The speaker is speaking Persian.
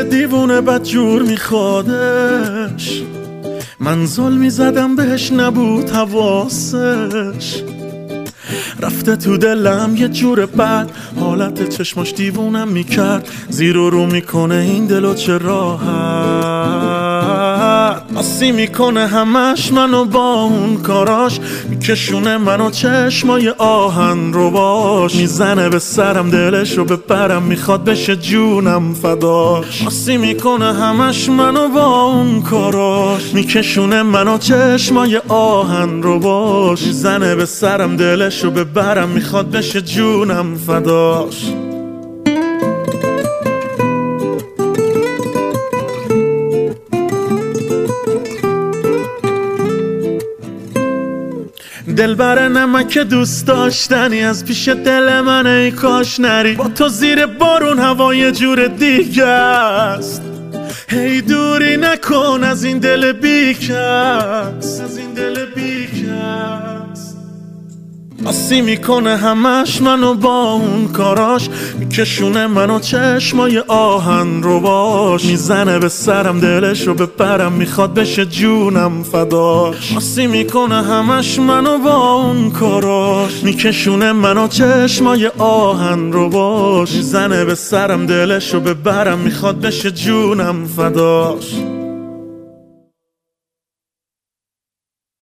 دیوونه بدجور میخوادش، من ظلمی زدم بهش نبود حواسش، رفته تو دلم یه جور بد، حالت چشماش دیوونم میکرد، زیر و رو میکنه این دلو چه راحت، آسی میکنه همش منو با اون کاراش، میکشونه منو چشمای آهن رو باش، میزنه به سرم دلش رو ببرم، میخواد بشه جونم فداش، آسی میکنه همش منو با اون کاراش، میکشونه منو چشمای آهن رو باش، میزنه به سرم دلش رو ببرم، میخواد بشه جونم فداش. دلبر نمک دوست داشتنی، از پیش دل من ای کاش نری، با تو زیر بارون هوا یه جور دیگه است، هی دوری نکن از این دل بیکس، از این دل بیکس، آسی میکنه همش منو با اون کاراش، میکشونه منو چشمای آهن رو باش، میزنه به سرم دلش رو ببرم، میخواد بشه جونم فداش، آسی میکنه همش منو با اون کاراش، میکشونه منو چشمای آهن رو باش، میزنه به سرم دلش رو ببرم، میخواد بشه جونم فداش.